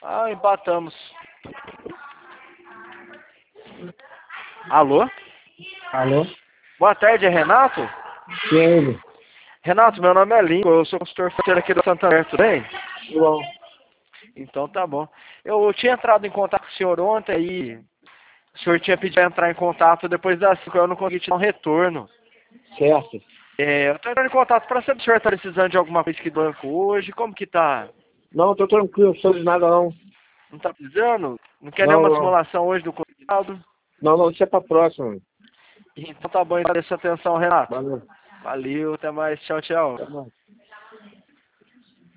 Ah, empatamos. Alô? Alô? Boa tarde, é Renato? Quem? Renato, meu nome é Lincoln, eu sou consultor financeiro aqui da Santander, tudo bem? João. Então tá bom. Eu tinha entrado em contato com o senhor ontem e o senhor tinha pedido para entrar em contato depois das 5, eu não consegui te dar um retorno. Certo. Eu tô entrando em contato para saber se o senhor tá precisando de alguma coisa aqui do banco hoje, como que tá? Não, tô tranquilo, não sou de nada não. Não tá precisando? Não quer Não, nenhuma não. simulação hoje do convidado? Não, não, isso é pra próxima. Então tá bom, agradeço a atenção, Renato. Valeu. Valeu, até mais, tchau, tchau. Até mais.